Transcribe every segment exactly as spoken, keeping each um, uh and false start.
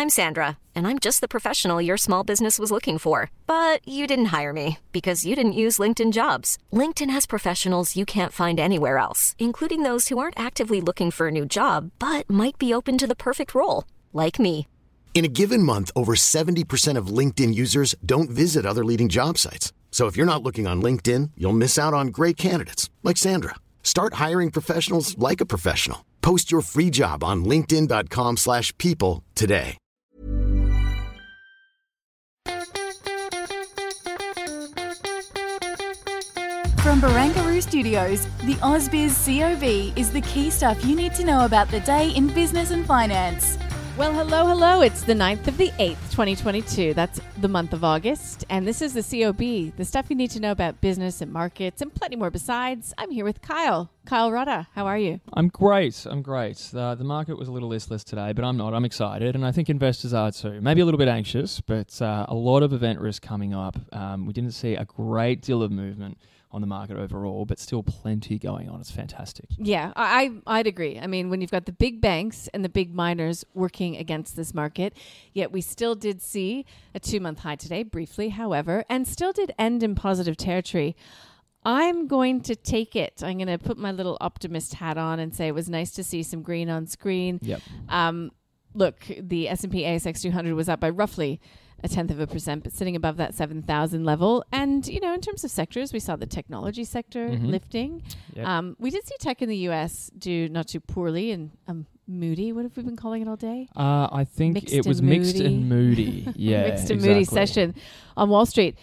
I'm Sandra, and I'm just the professional your small business was looking for. But you didn't hire me because you didn't use LinkedIn Jobs. LinkedIn has professionals you can't find anywhere else, including those who aren't actively looking for a new job, but might be open to the perfect role, like me. In a given month, over seventy percent of LinkedIn users don't visit other leading job sites. So if you're not looking on LinkedIn, you'll miss out on great candidates like Sandra. Start hiring professionals like a professional. Post your free job on linkedin.com slash people today. From Barangaroo Studios, the AusBiz C O B is the key stuff you need to know about the day in business and finance. Well, hello, hello. It's the ninth of the eighth, twenty twenty-two. That's the month of August. And this is the C O B, the stuff you need to know about business and markets and plenty more besides. I'm here with Kyle. Kyle Rudder, how are you? I'm great. I'm great. Uh, the market was a little listless today, but I'm not. I'm excited, and I think investors are too. Maybe a little bit anxious, but uh, a lot of event risk coming up. Um, we didn't see a great deal of movement on the market overall, but still plenty going on. It's fantastic. Yeah, I, I'd agree. I mean, when you've got the big banks and the big miners working against this market, yet we still did see a two-month high today, briefly, however, and still did end in positive territory. I'm going to take it. I'm going to put my little optimist hat on and say it was nice to see some green on screen. Yep. Um, look, the S and P A S X two hundred was up by roughly a tenth of a percent, but sitting above that seven thousand level. And, you know, in terms of sectors, we saw the technology sector Mm-hmm. lifting. Yep. Um, we did see tech in the U S do not too poorly and um, moody. What have we been calling it all day? Uh, I think Mixed it was and mixed moody. and moody. Yeah, Mixed and moody exactly. session on Wall Street.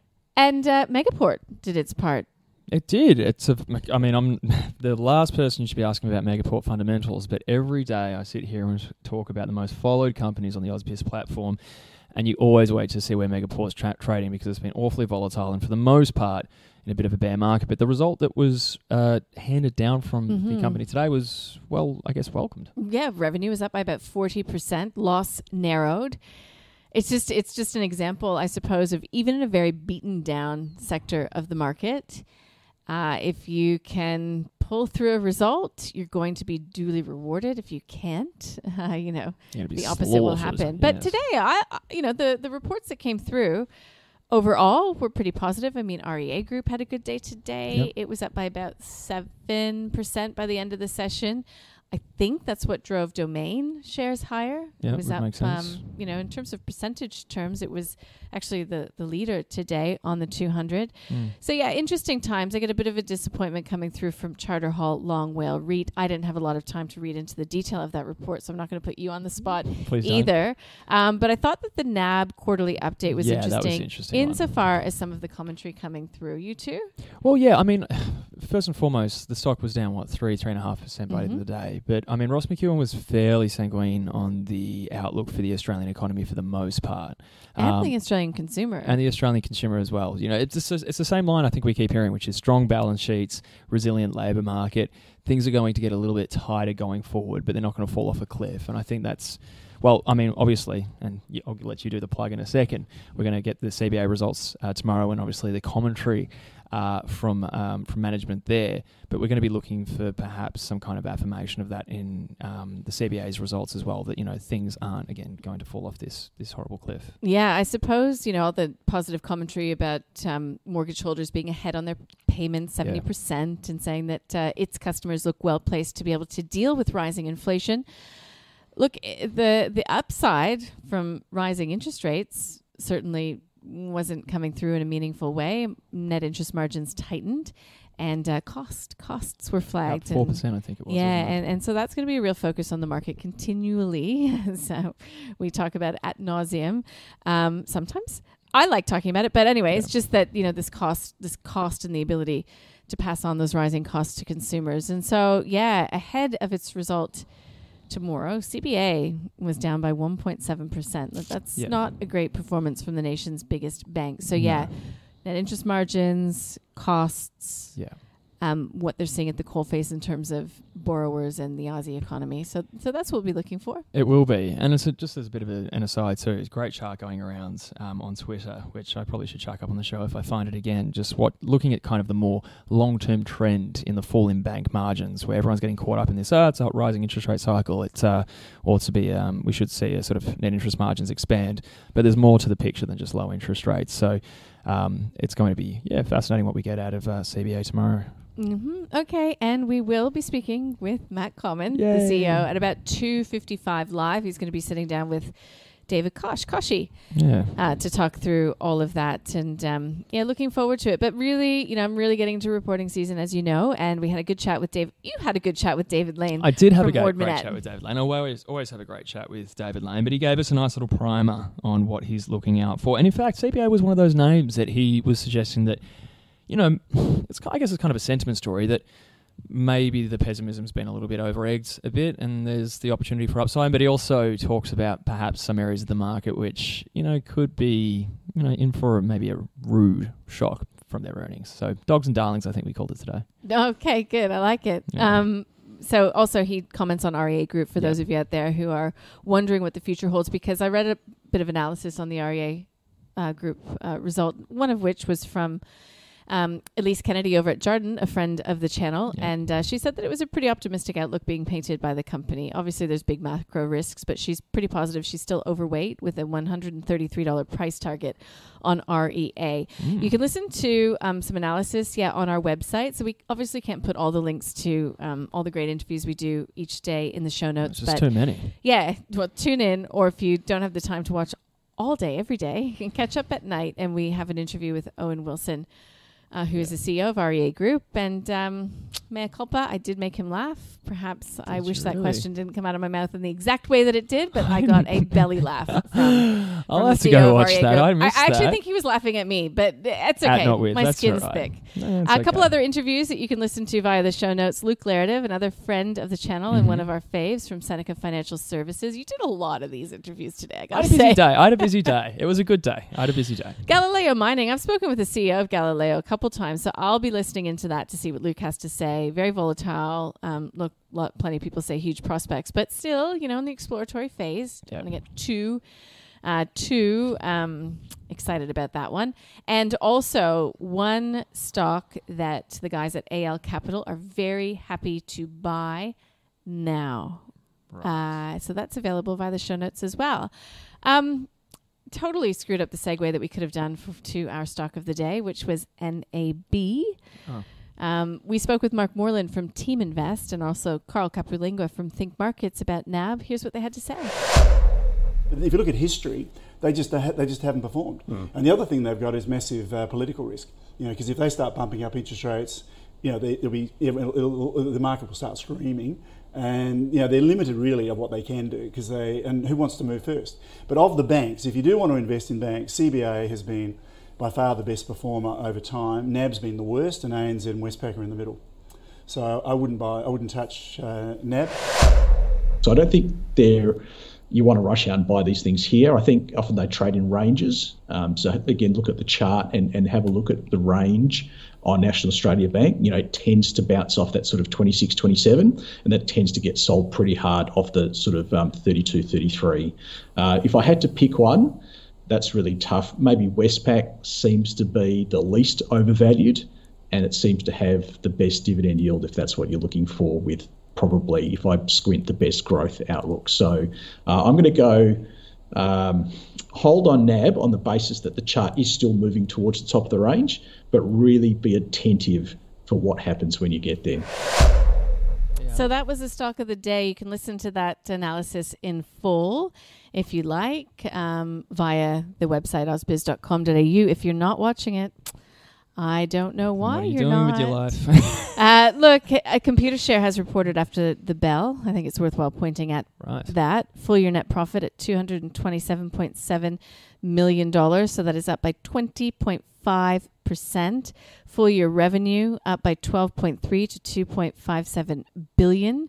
And uh, Megaport did its part. It did. It's a. I mean, I'm the last person you should be asking about Megaport fundamentals, but every day I sit here and talk about the most followed companies on the AusBiz platform, and you always wait to see where Megaport's tra- trading because it's been awfully volatile and for the most part in a bit of a bear market. But the result that was uh, handed down from Mm-hmm. the company today was, well, I guess welcomed. Yeah, revenue was up by about forty percent. Loss narrowed. It's just it's just an example, I suppose, of even in a very beaten down sector of the market, uh, if you can pull through a result, you're going to be duly rewarded. If you can't, uh, you know, Yeah, it'd be the opposite will slaughtered, happen. But yes. today, I, I- you know, the, the reports that came through overall were pretty positive. I mean, R E A Group had a good day today. Yep. It was up by about seven percent by the end of the session. I think that's what drove Domain shares higher. Yeah, it was would up, make sense. Um, you know, in terms of percentage terms, it was actually the, the leader today on the two hundred. Mm. So yeah, interesting times. I get a bit of a disappointment coming through from Charter Hall Long Whale REIT. I didn't have a lot of time to read into the detail of that report, so I'm not going to put you on the spot Please don't. either. Um, but I thought that the N A B quarterly update was Yeah, that was interesting, interesting one. insofar as some of the commentary coming through. You too? Well, yeah, I mean, first and foremost, the stock was down, what, three, three and a half percent by the end Mm-hmm. of the day. But, I mean, Ross McEwen was fairly sanguine on the outlook for the Australian economy for the most part. And Um, the Australian consumer. and the Australian consumer as well. You know, it's just, it's the same line I think we keep hearing, which is strong balance sheets, resilient labour market. Things are going to get a little bit tighter going forward, but they're not going to fall off a cliff. And I think that's, well, I mean, obviously, and y- I'll let you do the plug in a second, we're going to get the C B A results uh, tomorrow and obviously the commentary uh, from um, from management there. But we're going to be looking for perhaps some kind of affirmation of that in um, the C B A's results as well, that, you know, things aren't, again, going to fall off this this horrible cliff. Yeah, I suppose, you know, all the positive commentary about um, mortgage holders being ahead on their payments, seventy percent, and saying that uh, its customers look well placed to be able to deal with rising inflation. Look, i- the the upside from rising interest rates certainly wasn't coming through in a meaningful way. Net interest margins tightened, and uh, cost costs were Up flagged. four and- percent, I think it was. yeah, wasn't it? and, and so that's going to be a real focus on the market continually. So we talk about it ad nauseum. Um, sometimes I like talking about it, but anyway, it's just that, you know, this cost, this cost and the ability to pass on those rising costs to consumers. And so, yeah, ahead of its result tomorrow, C B A was down by one point seven percent. That's Yeah. not a great performance from the nation's biggest bank. So, yeah, net interest margins, costs, Yeah. um, what they're seeing at the coalface in terms of borrowers and the Aussie economy. So so that's what we'll be looking for. It will be. And it's a, just as a bit of a, an aside too, it's a great chart going around um, on Twitter, which I probably should chuck up on the show if I find it again. Just what looking at kind of the more long-term trend in the fall in bank margins, where everyone's getting caught up in this, oh, it's a rising interest rate cycle. It's uh, ought to be, um, we should see a sort of net interest margins expand. But there's more to the picture than just low interest rates. So um, it's going to be, yeah, fascinating what we get out of uh, C B A tomorrow. Mm-hmm. Okay, and we will be speaking with Matt Common, Yay. the C E O, at about two fifty-five live. He's going to be sitting down with David Kosh, Koshy, yeah, uh, to talk through all of that. And um, yeah, looking forward to it. But really, you know, I'm really getting into reporting season, as you know, and we had a good chat with Dave. You had a good chat with David Lane. I did have a from great, Ord great Minnett. chat with David Lane. I always, always have a great chat with David Lane, but he gave us a nice little primer on what he's looking out for. And in fact, C B A was one of those names that he was suggesting that, you know, it's I guess it's kind of a sentiment story that maybe the pessimism's been a little bit over-egged a bit and there's the opportunity for upside, but he also talks about perhaps some areas of the market which, you know, could be, you know, in for maybe a rude shock from their earnings. So dogs and darlings, I think we called it today. Okay, good. I like it. Yeah. Um, so also he comments on R E A Group for Yeah. those of you out there who are wondering what the future holds, because I read a bit of analysis on the R E A uh, Group uh, result, one of which was from Um, Elise Kennedy over at Jarden, a friend of the channel, Yeah. and uh, she said that it was a pretty optimistic outlook being painted by the company. Obviously, there's big macro risks, but she's pretty positive. She's still overweight with a one hundred thirty-three dollars price target on R E A. Mm. You can listen to um, some analysis, yeah, on our website. So we obviously can't put all the links to um, all the great interviews we do each day in the show notes. It's just but too many. yeah, well, tune in, or if you don't have the time to watch all day, every day, you can catch up at night, and we have an interview with Owen Wilson, Uh, who is the C E O of R E A Group. And um, mea culpa, I did make him laugh. Perhaps Did I you wish that really? question didn't come out of my mouth in the exact way that it did, but I got a belly laugh from, I'll from have the to C E O go of watch R E A that. Group. I missed I actually that. think he was laughing at me, but it's At okay. not with. My That's skin's all right. thick. No, it's A couple okay. other interviews that you can listen to via the show notes. Luke Larative, another friend of the channel and Mhm. one of our faves from Seneca Financial Services. You did a lot of these interviews today, I I gotta had a busy say. day. I had a busy day. It was a good day. I had a busy day. Galileo Mining. I've spoken with the C E O of Galileo a couple times, so I'll be listening into that to see what Luke has to say. Very volatile. Um, look, lot, plenty of people say huge prospects, but still, you know, in the exploratory phase. Yep. Don't want to get too, uh, too um, excited about that one. And also, one stock that the guys at A L Capital are very happy to buy now. Right. Uh, so that's available via the show notes as well. Um, totally screwed up the segue that we could have done f- to our stock of the day, which was N A B. Oh. Um, we spoke with Mark Moreland from Team Invest and also Carl Caprolingua from Think Markets about N A B. Here's what they had to say. If you look at history, they just they, ha- they just haven't performed. Mm. And the other thing they've got is massive uh, political risk. You know, because if they start bumping up interest rates, you know, they, it'll be it'll, it'll, the market will start screaming. And you know they're limited really of what they can do because they and who wants to move first. But of the banks, if you do want to invest in banks, C B A has been by far the best performer over time. N A B's been the worst, and A N Z and Westpac are in the middle. So I wouldn't buy, I wouldn't touch uh, N A B. So I don't think they're, you want to rush out and buy these things here. I think often they trade in ranges. Um, so again, look at the chart and, and have a look at the range on National Australia Bank. You know, it tends to bounce off that sort of twenty-six, twenty-seven, and that tends to get sold pretty hard off the sort of um, thirty-two, thirty-three. Uh, if I had to pick one, that's really tough. Maybe Westpac seems to be the least overvalued, and it seems to have the best dividend yield if that's what you're looking for, with probably, if I squint, the best growth outlook. So uh, I'm going to go um, hold on N A B on the basis that the chart is still moving towards the top of the range, but really be attentive for what happens when you get there. So that was the stock of the day. You can listen to that analysis in full if you like um, via the website ausbiz dot com dot a u. If you're not watching it, I don't know why What are you you're doing not. with your life? uh, look, a computer share has reported after the bell. I think it's worthwhile pointing at Right. that. Full year net profit at two hundred twenty-seven point seven million dollars. So that is up by twenty point five percent. Full year revenue up by twelve point three to two point five seven billion.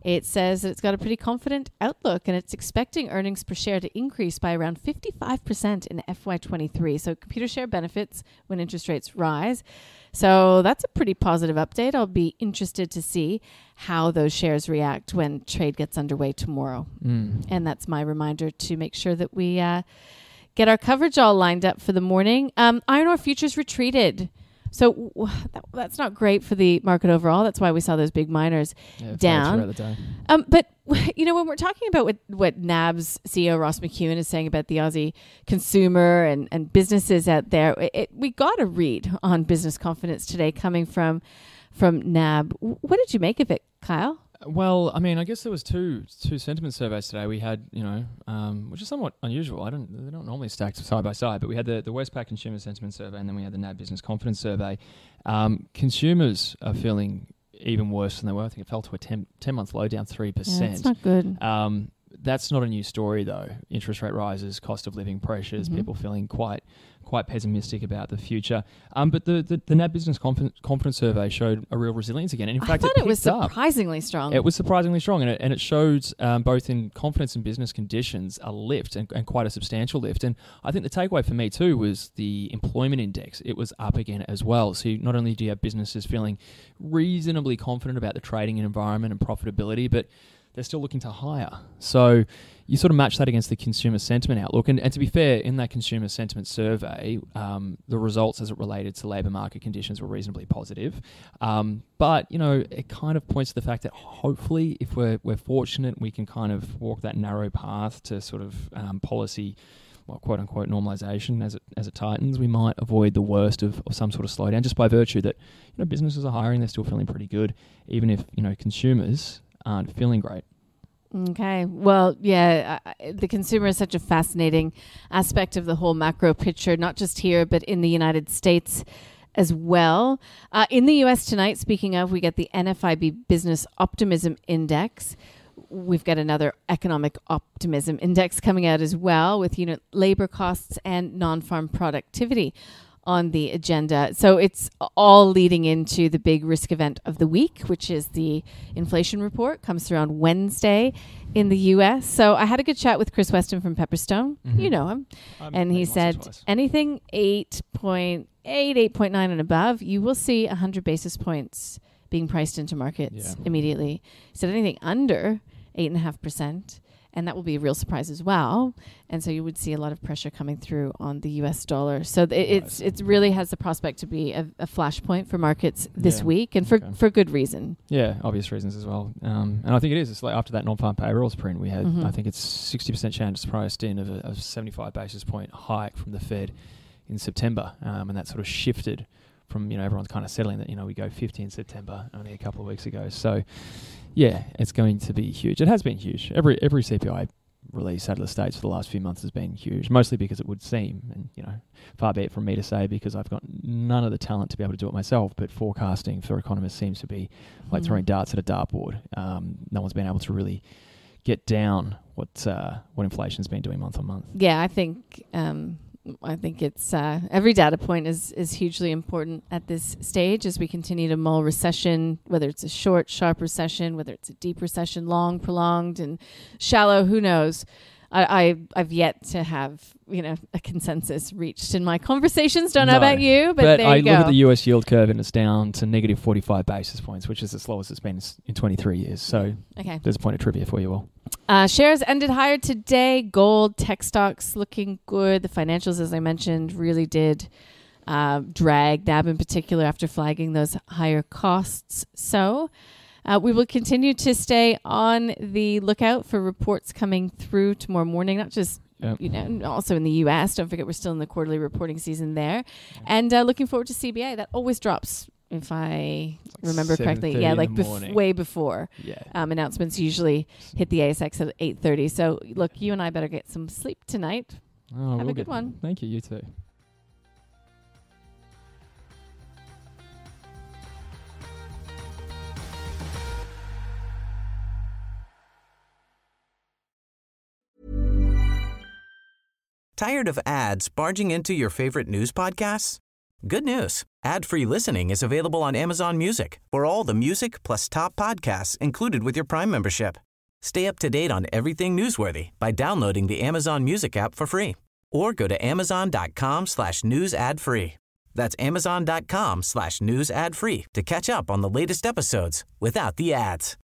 It says that it's got a pretty confident outlook and it's expecting earnings per share to increase by around fifty-five percent in F Y twenty-three. So Computershare benefits when interest rates rise. So that's a pretty positive update. I'll be interested to see how those shares react when trade gets underway tomorrow. Mm. And that's my reminder to make sure that we uh, get our coverage all lined up for the morning. Um, iron ore futures retreated. So w- that, that's not great for the market overall. That's why we saw those big miners Yeah, down. throughout the day. Um, but, you know, when we're talking about what, what N A B's C E O Ross McEwen is saying about the Aussie consumer and, and businesses out there, it, it, we got a read on business confidence today coming from from N A B. What did you make of it, Kyle? Well, I mean, I guess there was two two sentiment surveys today. We had, you know, um, which is somewhat unusual. I don't, they don't normally stack side by side, but we had the, the Westpac Consumer Sentiment Survey, and then we had the N A B Business Confidence Survey. Um, consumers are feeling even worse than they were. I think it fell to a ten, ten month low, down three percent. Yeah, that's not good. Um, that's not a new story, though. Interest rate rises, cost of living pressures, Mm-hmm. people feeling quite quite pessimistic about the future. Um, but the, the, the N A B Business Conf- Confidence Survey showed a real resilience again. And in I fact, thought it, it was picked up. surprisingly strong. It was surprisingly strong, and it, and it showed um, both in confidence and business conditions a lift, and, and quite a substantial lift. And I think the takeaway for me too was the employment index. It was up again as well. So you, not only do you have businesses feeling reasonably confident about the trading environment and profitability, but they're still looking to hire. So you sort of match that against the consumer sentiment outlook. And, and to be fair, in that consumer sentiment survey, um, the results as it related to labour market conditions were reasonably positive. Um, but, you know, it kind of points to the fact that hopefully if we're, we're fortunate, we can kind of walk that narrow path to sort of um, policy, well, quote unquote, normalisation as it as it tightens. We might avoid the worst of, of some sort of slowdown just by virtue that, you know, businesses are hiring, they're still feeling pretty good, even if, you know, consumers aren't feeling great. Okay. Well, yeah, uh, the consumer is such a fascinating aspect of the whole macro picture, not just here, but in the United States as well. Uh, in the U S tonight, speaking of, we get the N F I B Business Optimism Index. We've got another economic optimism index coming out as well with unit labor costs and non-farm productivity on the agenda. So it's all leading into the big risk event of the week, which is the inflation report. Comes through on Wednesday in the U S. So I had a good chat with Chris Weston from Pepperstone. Mm-hmm. You know him. I've And met he once or said twice. anything eight point eight, eight point nine and above, you will see one hundred basis points being priced into markets Yeah. immediately. He said anything under eight point five percent, and that will be a real surprise as well. And so you would see a lot of pressure coming through on the U S dollar. So th- it's it really has the prospect to be a, a flashpoint for markets this Yeah. week, and for, Okay. for good reason. Yeah, obvious reasons as well. Um, and I think it is. It's like after that non-farm payrolls print, we had, Mhm. I think it's sixty percent chance priced in of a, of seventy-five basis point hike from the Fed in September. Um, and that sort of shifted from, you know, everyone's kind of settling that, you know, we go fifty in September only a couple of weeks ago. So, yeah, it's going to be huge. It has been huge. Every every C P I release out of the States for the last few months has been huge, mostly because it would seem, and, you know, far be it from me to say because I've got none of the talent to be able to do it myself, but forecasting for economists seems to be like Mhm. throwing darts at a dartboard. Um, no one's been able to really get down what uh, what inflation's been doing month on month. Yeah, I think um, I think it's uh, every data point is is hugely important at this stage as we continue to mull recession, whether it's a short, sharp recession, whether it's a deep recession, long, prolonged, and shallow. Who knows? I, I I've yet to have you know a consensus reached in my conversations. Don't know No, about you, but, there I you go. look at the U S yield curve and it's down to negative forty-five basis points, which is the slowest it's been s- in twenty-three years. So Okay. there's a point of trivia for you all. Uh, shares ended higher today. Gold, tech stocks looking good. The financials, as I mentioned, really did uh, drag N A B in particular after flagging those higher costs. So uh, we will continue to stay on the lookout for reports coming through tomorrow morning, not just Yep. you know, also in the U S. Don't forget we're still in the quarterly reporting season there. And uh, looking forward to C B A. That always drops, if I remember correctly. seven thirty Yeah, in like the bef- morning. way before. Yeah. Um, announcements usually hit the A S X at eight thirty. So, look, you and I better get some sleep tonight. Oh, Have a we'll good get- one. Thank you. You too. Tired of ads barging into your favorite news podcasts? Good news. Ad-free listening is available on Amazon Music for all the music plus top podcasts included with your Prime membership. Stay up to date on everything newsworthy by downloading the Amazon Music app for free or go to amazon.com slash news ad free. That's amazon.com slash news ad free to catch up on the latest episodes without the ads.